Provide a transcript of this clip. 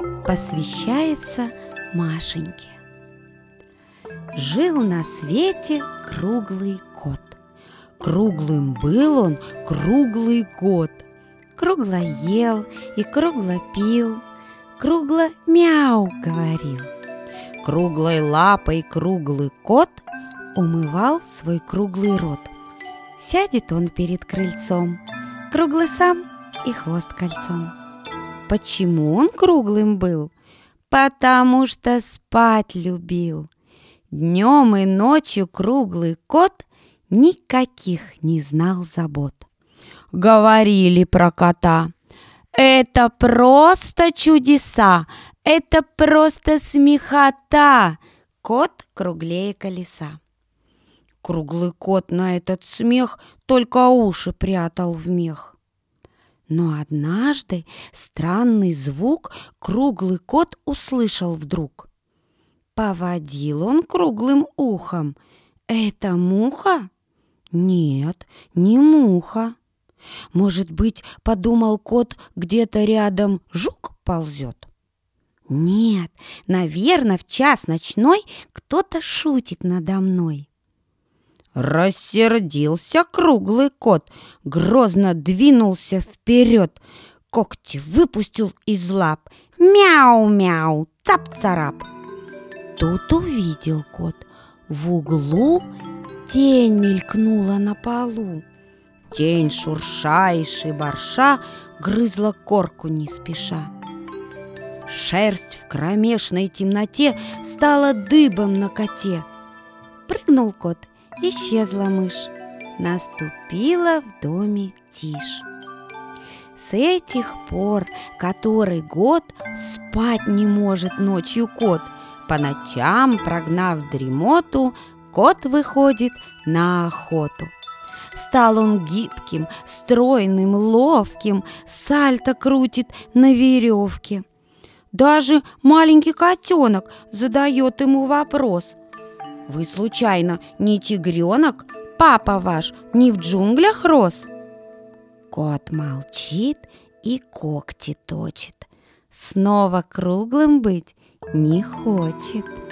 посвящается Машеньке. Жил на свете круглый кот. Круглым был он круглый год. Кругло ел и кругло пил, кругло мяу говорил. Круглой лапой круглый кот умывал свой круглый рот. Сядет он перед крыльцом, круглый сам и хвост кольцом. Почему он круглым был? Потому что спать любил. Днем и ночью круглый кот никаких не знал забот. Говорили про кота: это просто чудеса, это просто смехота, кот круглее колеса. Круглый кот на этот смех только уши прятал в мех. Но однажды странный звук круглый кот услышал вдруг. Поводил он круглым ухом. Это муха? Нет, не муха. Может быть, подумал кот, где-то рядом жук ползет? Нет, наверное, в час ночной кто-то шутит надо мной. Рассердился круглый кот, грозно двинулся вперед, когти выпустил из лап. Мяу-мяу, цап-царап. Тут увидел кот, в углу тень мелькнула на полу. Тень, шурша и шибарша, грызла корку не спеша. Шерсть в кромешной темноте стала дыбом на коте. Прыгнул кот, исчезла мышь, наступила в доме тишь. С этих пор который год спать не может ночью кот. По ночам, прогнав дремоту, кот выходит на охоту. Стал он гибким, стройным, ловким, сальто крутит на веревке. Даже маленький котенок задает ему вопрос: «Вы случайно не тигренок? Папа ваш не в джунглях рос?» Кот молчит и когти точит. Снова круглым быть не хочет.